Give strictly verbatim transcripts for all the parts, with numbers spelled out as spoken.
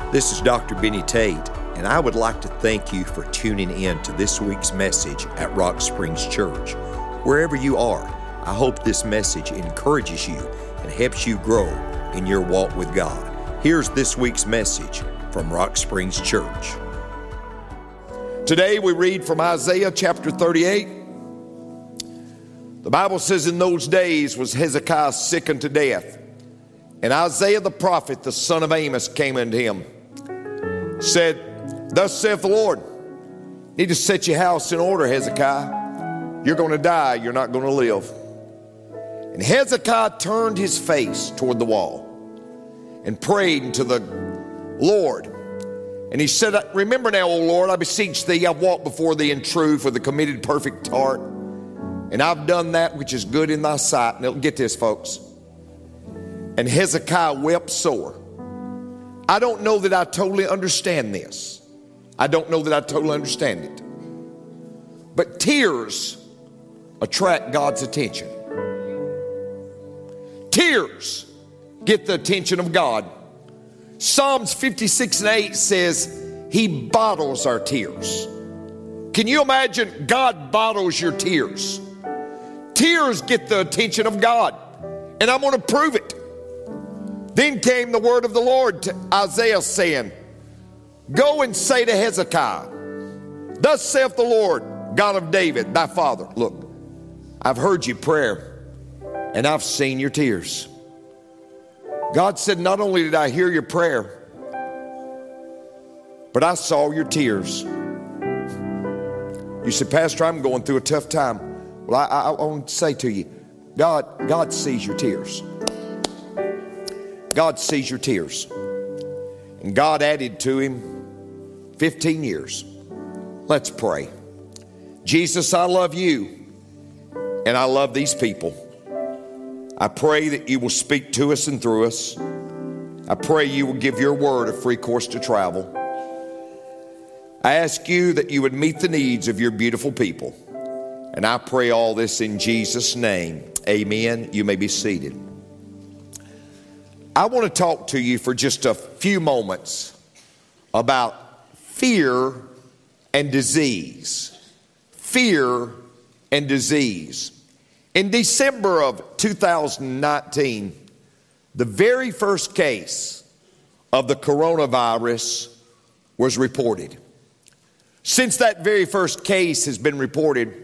This is Doctor Benny Tate, and I would like to thank you for tuning in to this week's message at Rock Springs Church. Wherever you are, I hope this message encourages you and helps you grow in your walk with God. Here's this week's message from Rock Springs Church. Today we read from Isaiah chapter thirty-eight. The Bible says, in those days was Hezekiah sick unto death, and Isaiah the prophet, the son of Amos, came unto him, said, Thus saith the Lord, need to set your house in order, Hezekiah. You're going to die, you're not going to live. And Hezekiah turned his face toward the wall and prayed unto the Lord. And he said, Remember now, O Lord, I beseech thee, I've walked before thee in truth with a committed perfect heart, and I've done that which is good in thy sight. Now get this, folks. And Hezekiah wept sore. I don't know that I totally understand this. I don't know that I totally understand it. But tears attract God's attention. Tears get the attention of God. Psalms fifty-six and eight says, He bottles our tears. Can you imagine? God bottles your tears. Tears get the attention of God. And I'm going to prove it. Then came the word of the Lord to Isaiah, saying, Go and say to Hezekiah, Thus saith the Lord, God of David, thy father. Look, I've heard your prayer, and I've seen your tears. God said, not only did I hear your prayer, but I saw your tears. You said, Pastor, I'm going through a tough time. Well, I, I, I want to say to you, God, God sees your tears. God sees your tears. And God added to him fifteen years. Let's pray. Jesus, I love you, and I love these people. I pray that you will speak to us and through us. I pray you will give your word a free course to travel. I ask you that you would meet the needs of your beautiful people. And I pray all this in Jesus' name. Amen. You may be seated. I want to talk to you for just a few moments about fear and disease. Fear and disease. In December of two thousand nineteen, the very first case of the coronavirus was reported. Since that very first case has been reported,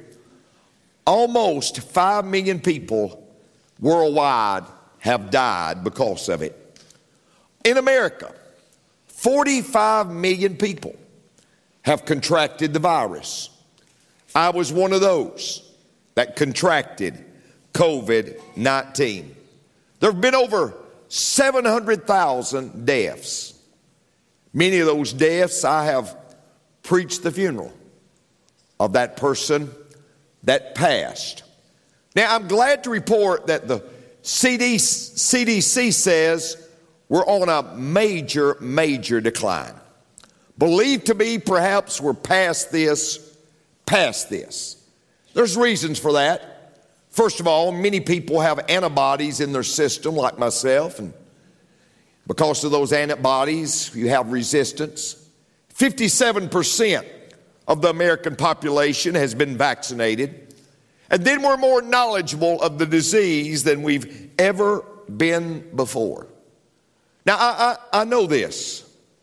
almost five million people worldwide have died because of it. In America, forty-five million people have contracted the virus. I was one of those that contracted covid nineteen. There have been over seven hundred thousand deaths. Many of those deaths, I have preached the funeral of that person that passed. Now, I'm glad to report that the C D C says we're on a major, major decline. Believed to be perhaps we're past this, past this. There's reasons for that. First of all, many people have antibodies in their system, like myself, and because of those antibodies, you have resistance. fifty-seven percent of the American population has been vaccinated. And then we're more knowledgeable of the disease than we've ever been before. Now, I, I, I know this.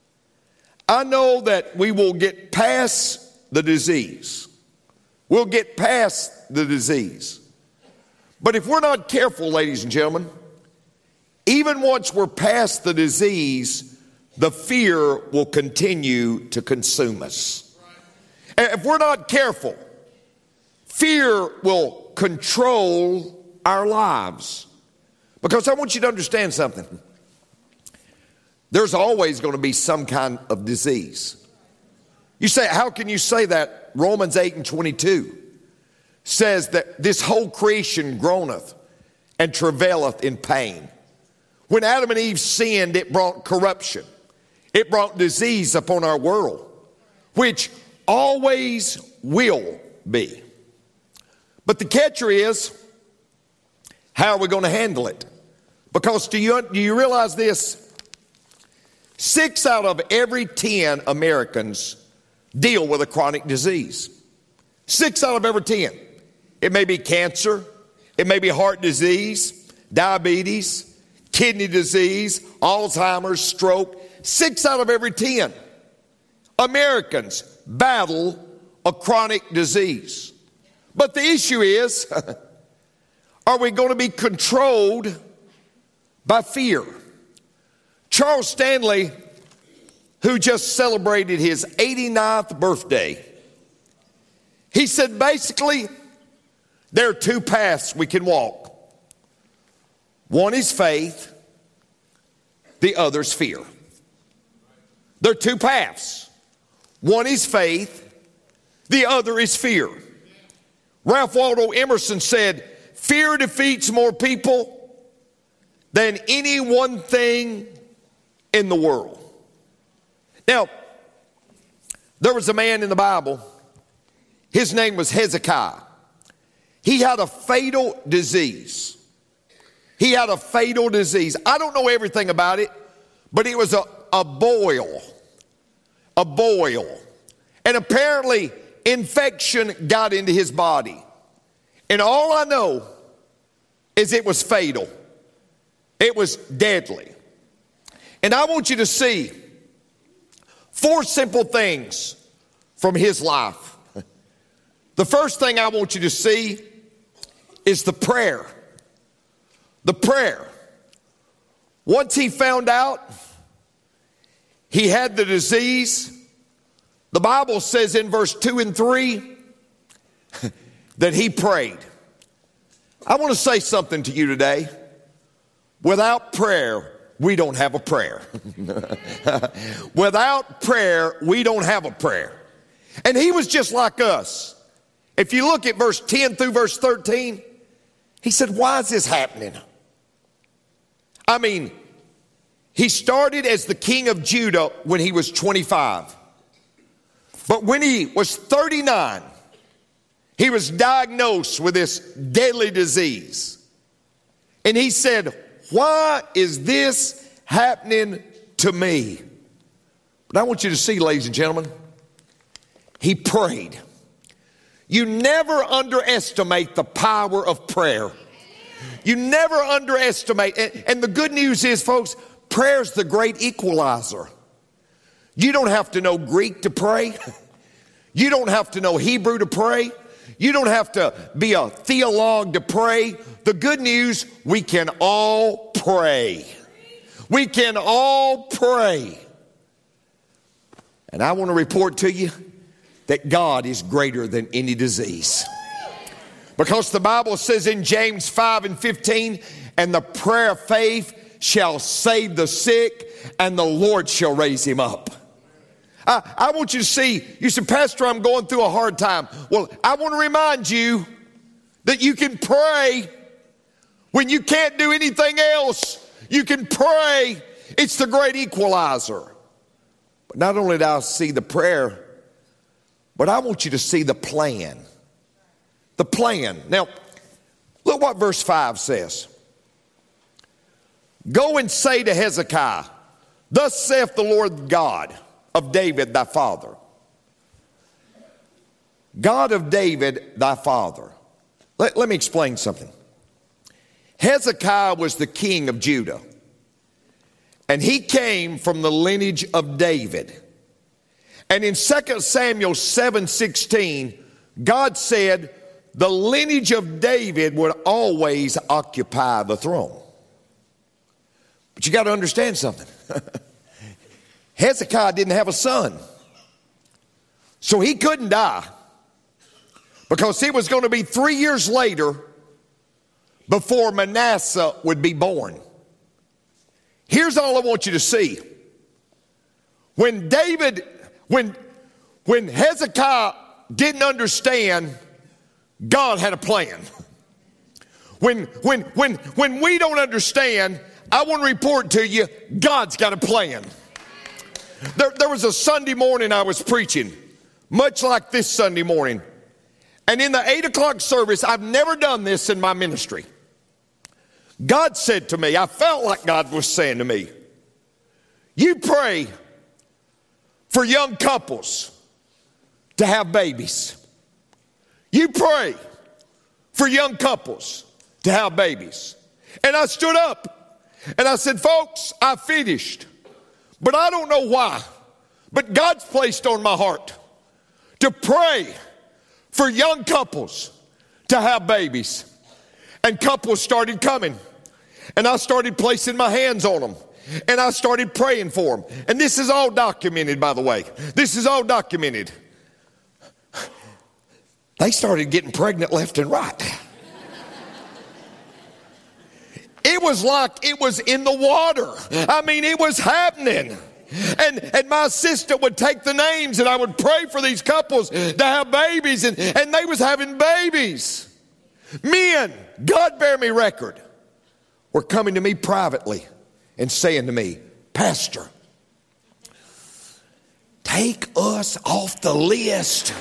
I know that we will get past the disease. We'll get past the disease. But if we're not careful, ladies and gentlemen, even once we're past the disease, the fear will continue to consume us. And if we're not careful, fear will control our lives. Because I want you to understand something. There's always going to be some kind of disease. You say, how can you say that? Romans eight and twenty-two says that this whole creation groaneth and travaileth in pain. When Adam and Eve sinned, it brought corruption. It brought disease upon our world, which always will be. But the catcher is, how are we going to handle it? Because do you, do you realize this? Six out of every ten Americans deal with a chronic disease. Six out of every ten. It may be cancer. It may be heart disease, diabetes, kidney disease, Alzheimer's, stroke. Six out of every ten Americans battle a chronic disease. But the issue is, are we going to be controlled by fear? Charles Stanley, who just celebrated his eighty-ninth birthday, he said basically there are two paths we can walk. One is faith, the other is fear. There are two paths. One is faith, the other is fear. Ralph Waldo Emerson said, fear defeats more people than any one thing in the world. Now, there was a man in the Bible. His name was Hezekiah. He had a fatal disease. He had a fatal disease. I don't know everything about it, but it was a, a boil. A boil. And apparently, infection got into his body. And all I know is it was fatal. It was deadly. And I want you to see four simple things from his life. The first thing I want you to see is the prayer. The prayer. Once he found out he had the disease, the Bible says in verse two and three that he prayed. I want to say something to you today. Without prayer, we don't have a prayer. Without prayer, we don't have a prayer. And he was just like us. If you look at verse ten through verse thirteen, he said, why is this happening? I mean, he started as the king of Judah when he was twenty-five. But when he was thirty-nine, he was diagnosed with this deadly disease. And he said, why is this happening to me? But I want you to see, ladies and gentlemen, he prayed. You never underestimate the power of prayer. You never underestimate. And, and the good news is, folks, prayer's the great equalizer. You don't have to know Greek to pray. You don't have to know Hebrew to pray. You don't have to be a theologue to pray. The good news, we can all pray. We can all pray. And I want to report to you that God is greater than any disease. Because the Bible says in James five and fifteen, and the prayer of faith shall save the sick, and the Lord shall raise him up. I, I want you to see, you said, Pastor, I'm going through a hard time. Well, I want to remind you that you can pray when you can't do anything else. You can pray. It's the great equalizer. But not only do I see the prayer, but I want you to see the plan. The plan. Now, look what verse five says. Go and say to Hezekiah, thus saith the Lord God of David thy father. God of David thy father. Let, let me explain something. Hezekiah was the king of Judah. And he came from the lineage of David. And in Second Samuel seven sixteen, God said the lineage of David would always occupy the throne. But you got to understand something. Hezekiah didn't have a son. So he couldn't die. Because it was going to be three years later before Manasseh would be born. Here's all I want you to see. When David, when, when Hezekiah didn't understand, God had a plan. When, when, when, when we don't understand, I want to report to you, God's got a plan. There, there was a Sunday morning I was preaching, much like this Sunday morning. And in the eight o'clock service, I've never done this in my ministry. God said to me, I felt like God was saying to me, You pray for young couples to have babies. You pray for young couples to have babies. And I stood up and I said, folks, I finished. But I don't know why. But God's placed on my heart to pray for young couples to have babies. And couples started coming. And I started placing my hands on them. And I started praying for them. And this is all documented, by the way. This is all documented. They started getting pregnant left and right. It was like it was in the water. I mean, it was happening. And, and my assistant would take the names and I would pray for these couples to have babies. And, and they was having babies. Men, God bear me record, were coming to me privately and saying to me, Pastor, take us off the list.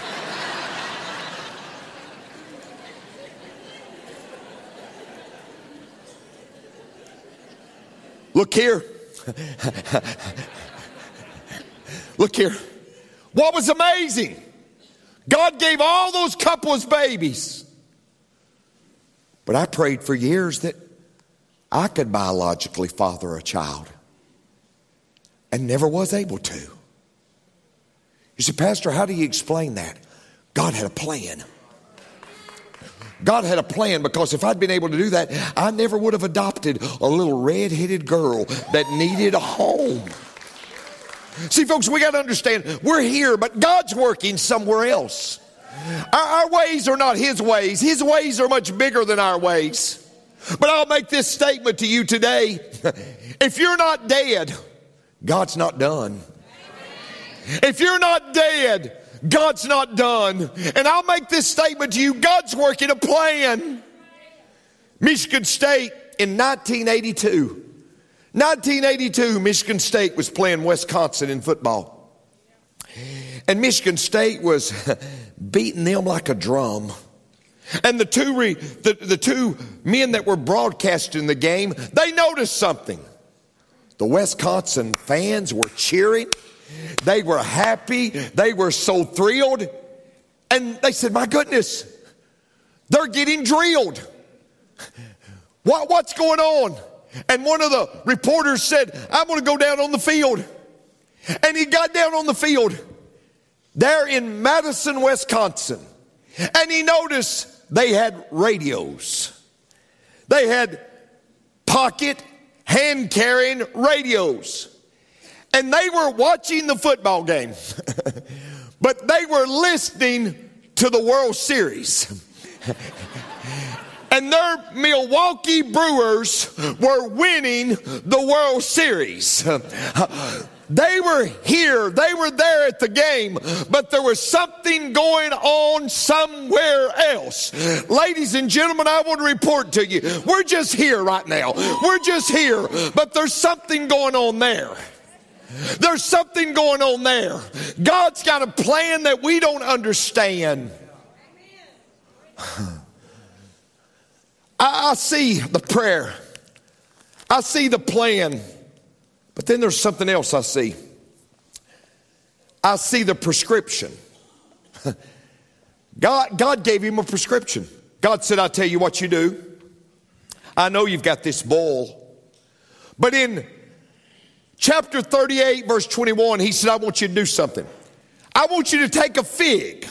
Look here. Look here. What was amazing? God gave all those couples babies. But I prayed for years that I could biologically father a child and never was able to. You say, Pastor, how do you explain that? God had a plan. God had a plan, because if I'd been able to do that, I never would have adopted a little red-headed girl that needed a home. See, folks, we got to understand, we're here, but God's working somewhere else. Our, our ways are not His ways. His ways are much bigger than our ways. But I'll make this statement to you today. If you're not dead, God's not done. If you're not dead, God's not done. And I'll make this statement to you. God's working a plan. Michigan State in nineteen eighty-two. nineteen eighty-two, Michigan State was playing Wisconsin in football. And Michigan State was beating them like a drum. And the two, re, the, the two men that were broadcasting the game, they noticed something. The Wisconsin fans were cheering. They were happy. They were so thrilled. And they said, my goodness, they're getting drilled. What, what's going on? And one of the reporters said, I'm going to go down on the field. And he got down on the field there in Madison, Wisconsin. And he noticed they had radios. They had pocket, hand-carrying radios. And they were watching the football game. But they were listening to the World Series. And their Milwaukee Brewers were winning the World Series. They were here, they were there at the game, but there was something going on somewhere else. Ladies and gentlemen, I want to report to you, we're just here right now. We're just here, but there's something going on there. There's something going on there. God's got a plan that we don't understand. I, I see the prayer. I see the plan. But then there's something else I see. I see the prescription. God, God gave him a prescription. God said, I tell you what you do. I know you've got this boil. But in chapter thirty-eight, verse twenty-one, he said, I want you to do something. I want you to take a fig.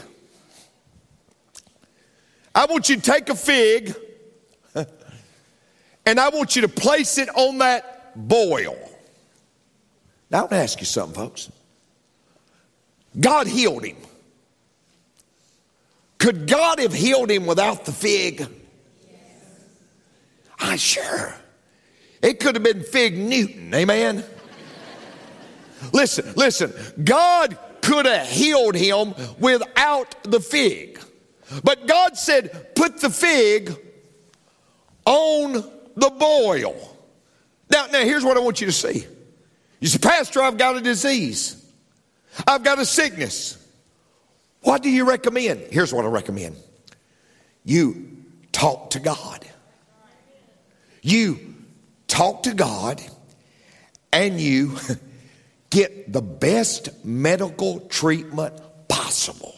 I want you to take a fig and I want you to place it on that boil. Now, I want to ask you something, folks. God healed him. Could God have healed him without the fig? I sure. It could have been Fig Newton, amen? Listen, listen. God could have healed him without the fig. But God said, put the fig on the boil. Now, now here's what I want you to see. You say, Pastor, I've got a disease. I've got a sickness. What do you recommend? Here's what I recommend. You talk to God. You talk to God and you get the best medical treatment possible.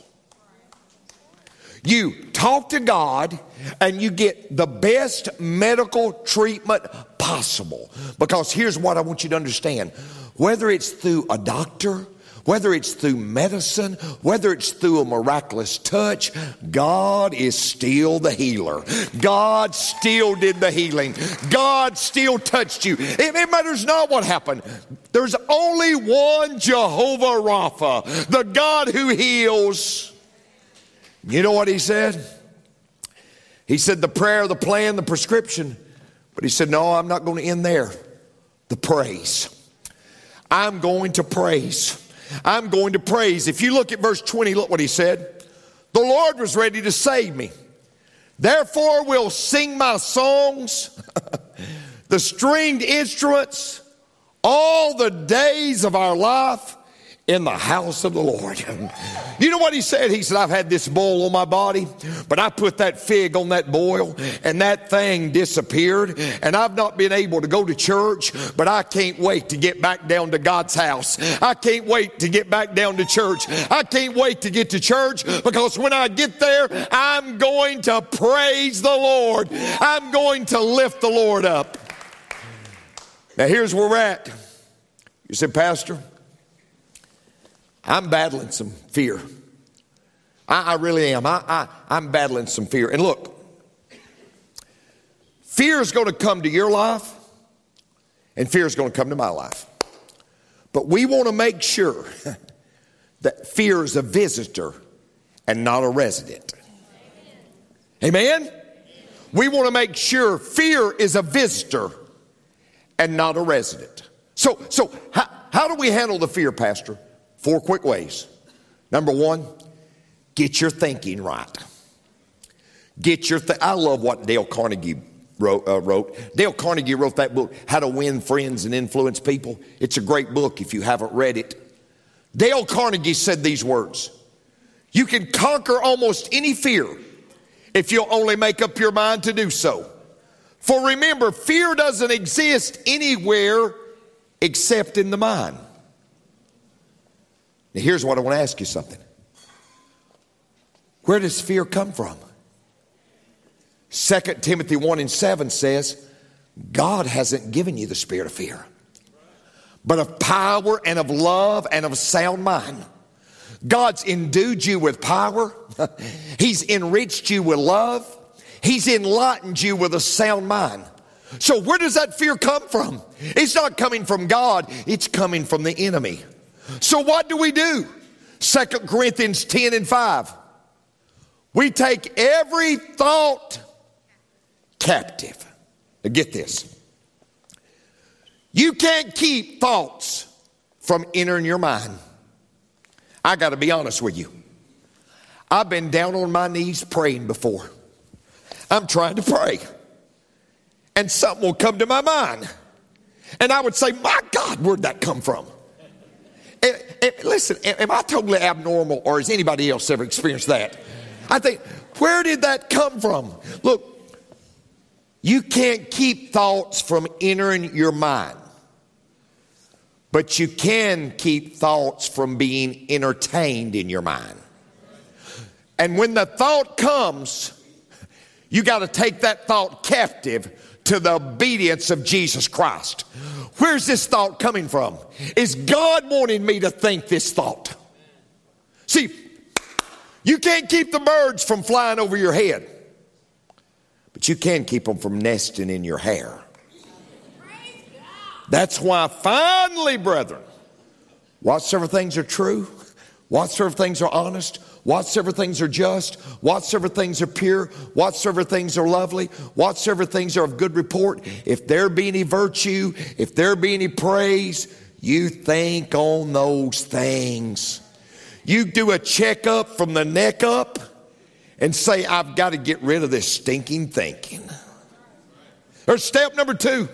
You talk to God and you get the best medical treatment possible. Because here's what I want you to understand. Whether it's through a doctor, whether it's through medicine, whether it's through a miraculous touch, God is still the healer. God still did the healing. God still touched you. It, it matters not what happened. There's only one Jehovah Rapha, the God who heals. You know what he said? He said the prayer, the plan, the prescription. But he said, no, I'm not going to end there. The praise. I'm going to praise. I'm going to praise. If you look at verse twenty, look what he said. The Lord was ready to save me. Therefore we'll sing my songs, the stringed instruments, all the days of our life in the house of the Lord. You know what he said? He said, I've had this boil on my body, but I put that fig on that boil and that thing disappeared, and I've not been able to go to church, but I can't wait to get back down to God's house. I can't wait to get back down to church. I can't wait to get to church, because when I get there, I'm going to praise the Lord. I'm going to lift the Lord up. Now here's where we're at. You said, Pastor, I'm battling some fear. I, I really am. I, I, I'm battling some fear. And look, fear is going to come to your life, and fear is going to come to my life. But we want to make sure that fear is a visitor and not a resident. Amen? We want to make sure fear is a visitor and not a resident. So, so how, how do we handle the fear, Pastor? Four quick ways. Number one, get your thinking right. Get your th- I love what Dale Carnegie wrote, uh, wrote. Dale Carnegie wrote that book, How to Win Friends and Influence People. It's a great book if you haven't read it. Dale Carnegie said these words. You can conquer almost any fear if you'll only make up your mind to do so. For remember, fear doesn't exist anywhere except in the mind. Now here's what I want to ask you something. Where does fear come from? Second Timothy one and seven says, God hasn't given you the spirit of fear, but of power and of love and of sound mind. God's endued you with power. He's enriched you with love. He's enlightened you with a sound mind. So where does that fear come from? It's not coming from God. It's coming from the enemy. So what do we do? Second Corinthians ten and five. We take every thought captive. Now get this. You can't keep thoughts from entering your mind. I got to be honest with you. I've been down on my knees praying before. I'm trying to pray. And something will come to my mind. And I would say, my God, where'd that come from? And, and listen, am I totally abnormal, or has anybody else ever experienced that? I think, where did that come from? Look, you can't keep thoughts from entering your mind, but you can keep thoughts from being entertained in your mind. And when the thought comes, you got to take that thought captive to the obedience of Jesus Christ. Where's this thought coming from? Is God wanting me to think this thought? See, you can't keep the birds from flying over your head, but you can keep them from nesting in your hair. That's why finally, brethren, whatsoever things are true, whatsoever things are honest, whatsoever things are just, whatsoever things are pure, whatsoever things are lovely, whatsoever things are of good report, if there be any virtue, if there be any praise, you think on those things. You do a checkup from the neck up and say, I've got to get rid of this stinking thinking. Or step number two,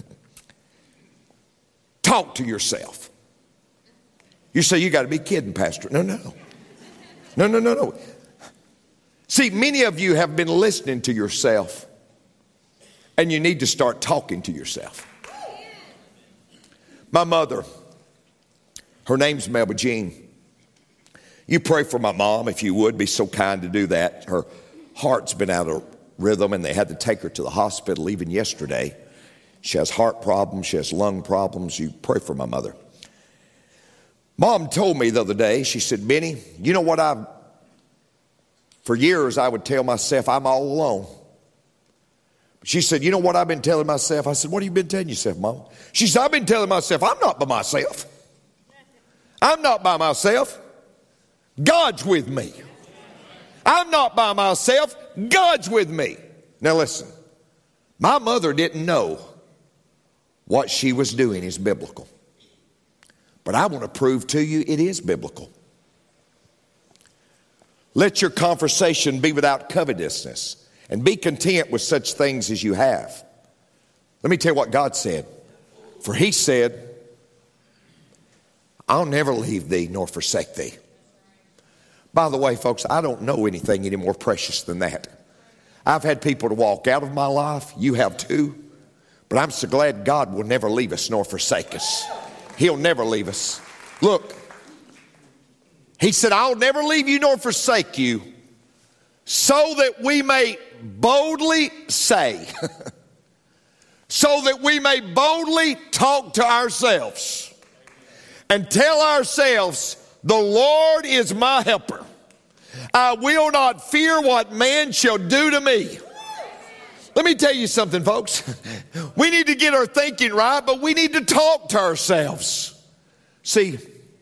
talk to yourself. You say, you got to be kidding, Pastor. No, no. No, no, no, no. See, many of you have been listening to yourself, and you need to start talking to yourself. My mother, Her name's Melba Jean. You pray for my mom if you would, be so kind to do that. Her heart's been out of rhythm and they had to take her to the hospital even yesterday. She has heart problems, she has lung problems. You pray for my mother. Mom told me the other day, she said, Benny, you know what I've, for years I would tell myself I'm all alone. She said, you know what I've been telling myself? I said, what have you been telling yourself, Mom? She said, I've been telling myself I'm not by myself. I'm not by myself. God's with me. I'm not by myself. God's with me. Now listen, my mother didn't know what she was doing is biblical. But I want to prove to you it is biblical. Let your conversation be without covetousness, and be content with such things as you have. Let me tell you what God said. For he said, I'll never leave thee nor forsake thee. By the way, folks, I don't know anything any more precious than that. I've had people to walk out of my life. You have too. But I'm so glad God will never leave us nor forsake us. He'll never leave us. Look, he said, I'll never leave you nor forsake you, so that we may boldly say, so that we may boldly talk to ourselves and tell ourselves, the Lord is my helper. I will not fear what man shall do to me. Let me tell you something, folks. We need to get our thinking right, but we need to talk to ourselves. See,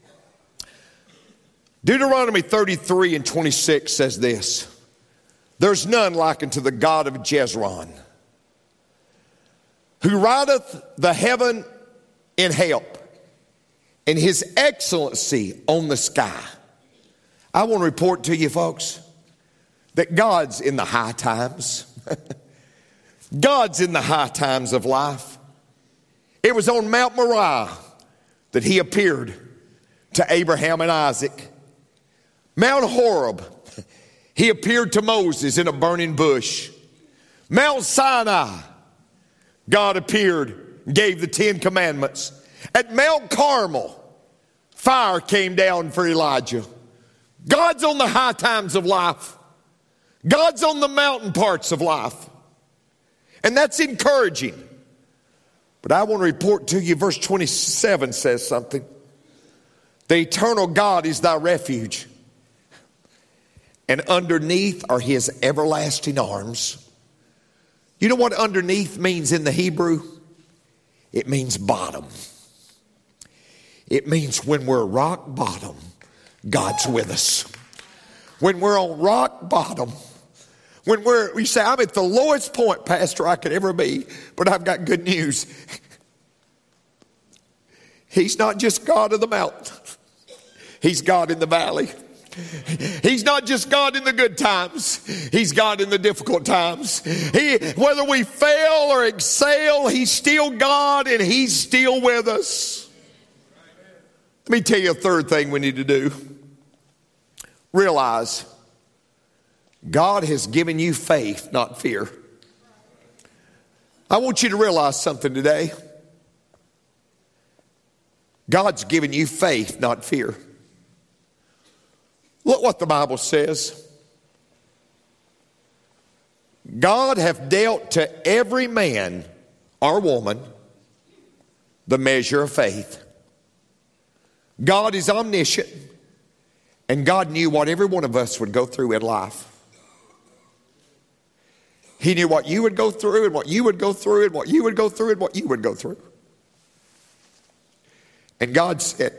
Deuteronomy thirty-three and twenty-six says this. There's none like unto the God of Jezreel, who rideth the heaven in help, and his excellency on the sky. I want to report to you, folks, that God's in the high times. God's in the high times of life. It was on Mount Moriah that he appeared to Abraham and Isaac. Mount Horeb, he appeared to Moses in a burning bush. Mount Sinai, God appeared, gave the Ten Commandments. At Mount Carmel, fire came down for Elijah. God's on the high times of life. God's on the mountain parts of life. And that's encouraging. But I want to report to you, verse twenty-seven says something. The eternal God is thy refuge, and underneath are his everlasting arms. You know what underneath means in the Hebrew? It means bottom. It means when we're rock bottom, God's with us. When we're on rock bottom, when we're, we say, I'm at the lowest point, Pastor, I could ever be, but I've got good news. He's not just God of the mountain. He's God in the valley. He's not just God in the good times. He's God in the difficult times. He, whether we fail or excel, he's still God and he's still with us. Let me tell you a third thing we need to do. Realize God has given you faith, not fear. I want you to realize something today. God's given you faith, not fear. Look what the Bible says. God hath dealt to every man or woman the measure of faith. God is omniscient, and God knew what every one of us would go through in life. He knew what you would go through and what you would go through and what you would go through and what you would go through. And God said,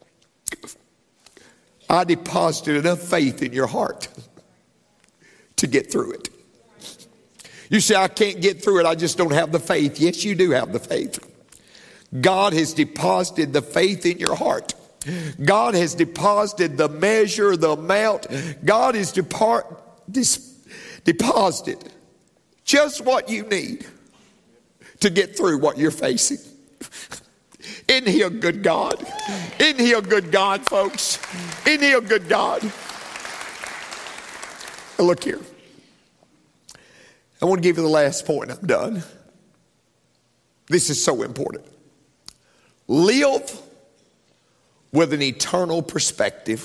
I deposited enough faith in your heart to get through it. You say, I can't get through it. I just don't have the faith. Yes, you do have the faith. God has deposited the faith in your heart. God has deposited the measure, the amount. God has depart, dis, deposited just what you need to get through what you're facing. Isn't he a good God? Isn't he a good God, folks? Isn't he a good God? Now look here. I want to give you the last point. I'm done. This is so important. Live with an eternal perspective.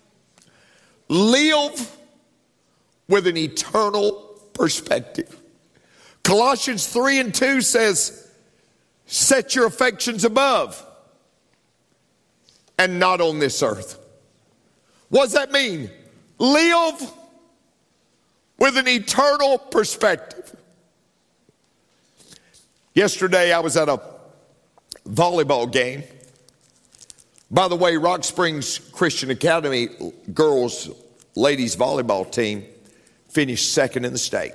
Live with an eternal perspective. Colossians three and two says, set your affections above and not on this earth. What does that mean? Live with an eternal perspective. Yesterday I was at a volleyball game. By the way, Rock Springs Christian Academy girls, ladies volleyball team finished second in the state.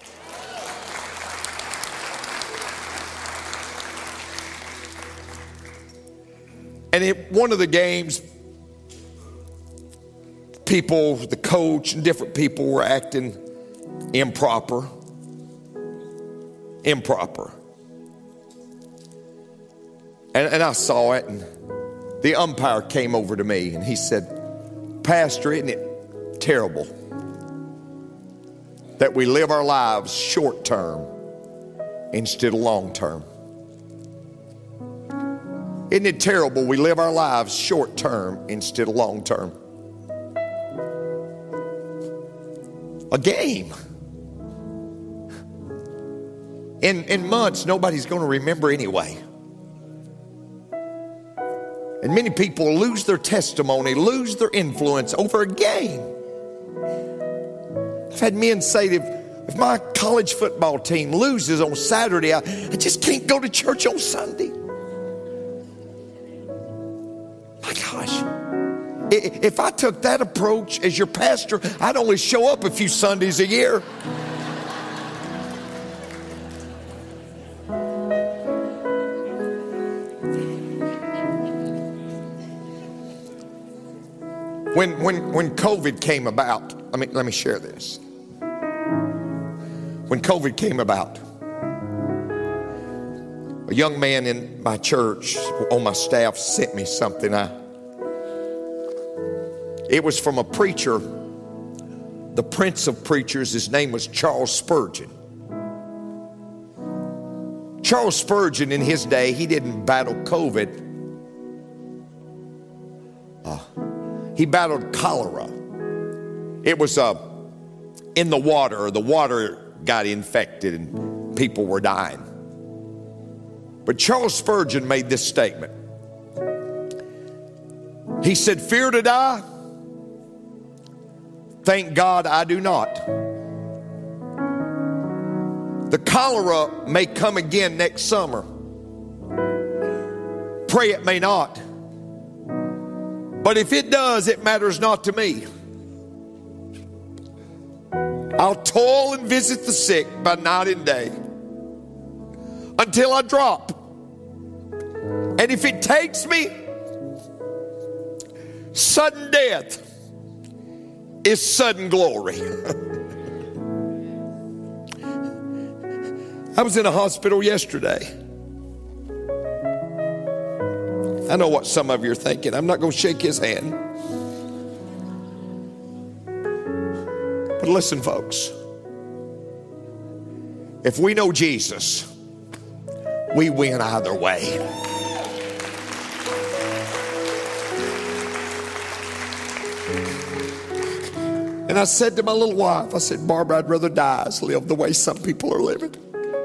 And at one of the games, people, the coach and different people were acting improper. Improper. And, and I saw it, and the umpire came over to me and he said, Pastor, isn't it terrible that we live our lives short term instead of long term? Isn't it terrible we live our lives short term instead of long term? A game. In, in months, nobody's going to remember anyway. And many people lose their testimony, lose their influence over a game. I've had men say, if, if my college football team loses on Saturday, I, I just can't go to church on Sunday. My gosh. If I took that approach as your pastor, I'd only show up a few Sundays a year. When, when, when COVID came about, let me, let me share this. When COVID came about, a young man in my church, on my staff, sent me something. I, it was from a preacher, the prince of preachers. His name was Charles Spurgeon. Charles Spurgeon, in his day, he didn't battle COVID. Uh, he battled cholera. It was uh, in the water. The water got infected and people were dying. But Charles Spurgeon made this statement. He said, "Fear to die? Thank God I do not. The cholera may come again next summer. Pray it may not. But if it does, it matters not to me. I'll toil and visit the sick by night and day until I drop. And if it takes me, sudden death is sudden glory." I was in a hospital yesterday. I know what some of you are thinking. I'm not going to shake his hand. But listen, folks. If we know Jesus, we win either way. And I said to my little wife, I said, "Barbara, I'd rather die as live the way some people are living.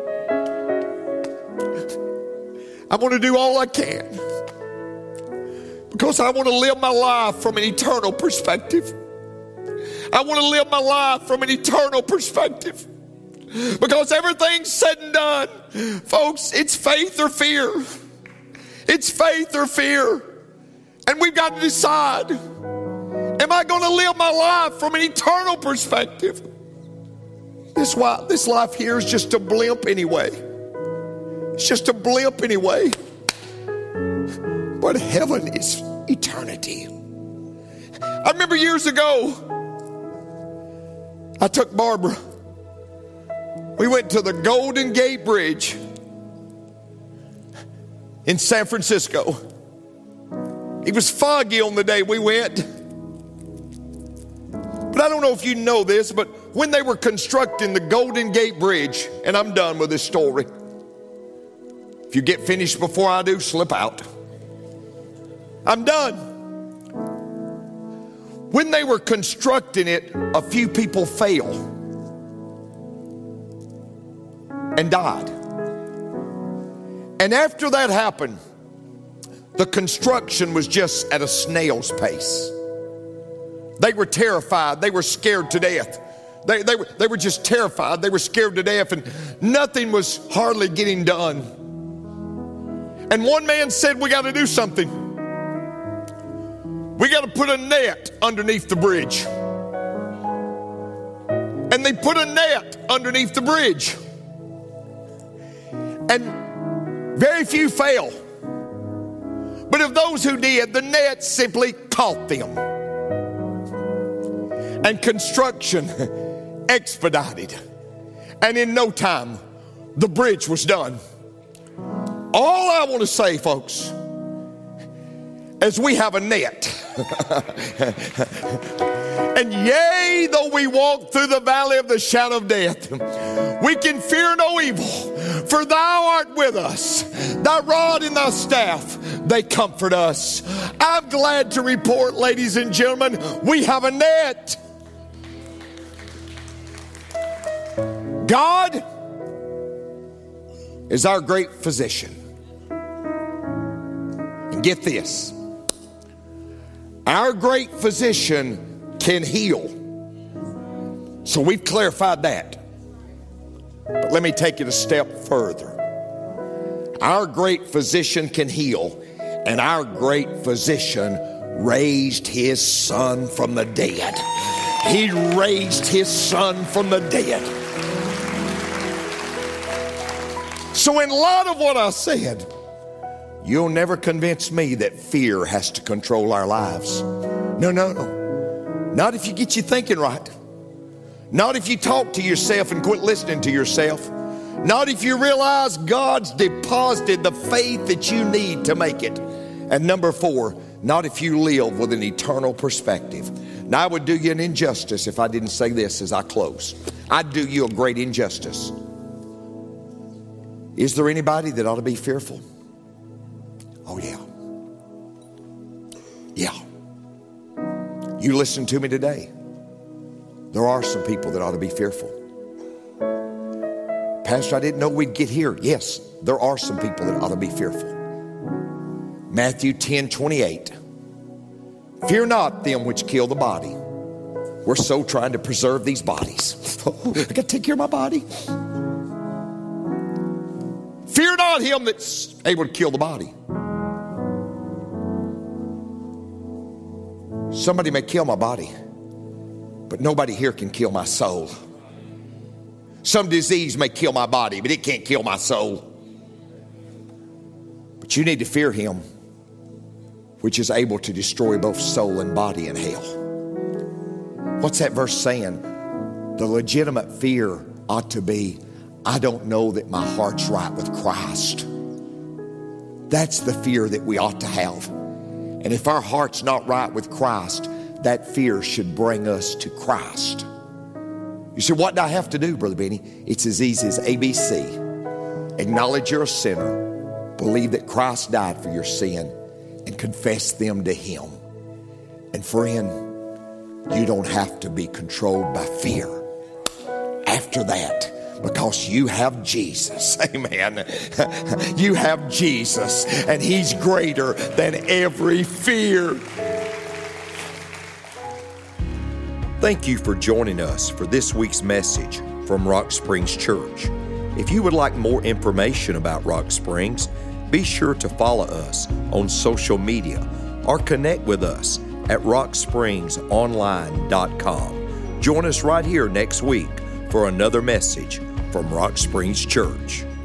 I'm going to do all I can because I want to live my life from an eternal perspective. I want to live my life from an eternal perspective. Because everything's said and done, folks, it's faith or fear. It's faith or fear. And we've got to decide, am I going to live my life from an eternal perspective? This, why, this life here is just a blimp anyway. It's just a blimp anyway. But heaven is eternity. I remember years ago, I took Barbara. We went to the Golden Gate Bridge in San Francisco. It was foggy on the day we went. But I don't know if you know this, but when they were constructing the Golden Gate Bridge, and I'm done with this story. If you get finished before I do, slip out. I'm done. When they were constructing it, a few people fell and died. And after that happened, the construction was just at a snail's pace. They were terrified. They were scared to death. They, they, were, they were just terrified. They were scared to death, and nothing was hardly getting done. And one man said, we got to do something. We got to put a net underneath the bridge. And they put a net underneath the bridge. And very few fell. But of those who did, the net simply caught them. And construction expedited. And in no time, the bridge was done. All I want to say, folks, is we have a net. And yea, though we walk through the valley of the shadow of death, we can fear no evil, for thou art with us. Thy rod and thy staff, they comfort us. I'm glad to report, ladies and gentlemen, we have a net. God is our great physician. And get this, our great physician can heal. So we've clarified that. But let me take it a step further. Our great physician can heal, and our great physician raised his son from the dead. He raised his son from the dead. So in light of what I said, you'll never convince me that fear has to control our lives. No, no, no. Not if you get you thinking right. Not if you talk to yourself and quit listening to yourself. Not if you realize God's deposited the faith that you need to make it. And number four, not if you live with an eternal perspective. Now, I would do you an injustice if I didn't say this as I close. I'd do you a great injustice. Is there anybody that ought to be fearful? Oh, yeah. Yeah. You listen to me today. There are some people that ought to be fearful. Pastor, I didn't know we'd get here. Yes, there are some people that ought to be fearful. Matthew ten twenty-eight. Fear not them which kill the body. We're so trying to preserve these bodies. I got to take care of my body. Fear not him that's able to kill the body. Somebody may kill my body, but nobody here can kill my soul. Some disease may kill my body, but it can't kill my soul. But you need to fear him, which is able to destroy both soul and body in hell. What's that verse saying? The legitimate fear ought to be, I don't know that my heart's right with Christ. That's the fear that we ought to have. And if our heart's not right with Christ, that fear should bring us to Christ. You say, what do I have to do, Brother Benny? It's as easy as A B C. Acknowledge you're a sinner. Believe that Christ died for your sin. And confess them to him. And friend, you don't have to be controlled by fear. After that, because you have Jesus. Amen. You have Jesus, and he's greater than every fear. Thank you for joining us for this week's message from Rock Springs Church. If you would like more information about Rock Springs, be sure to follow us on social media or connect with us at rock springs online dot com. Join us right here next week for another message from Rock Springs Church.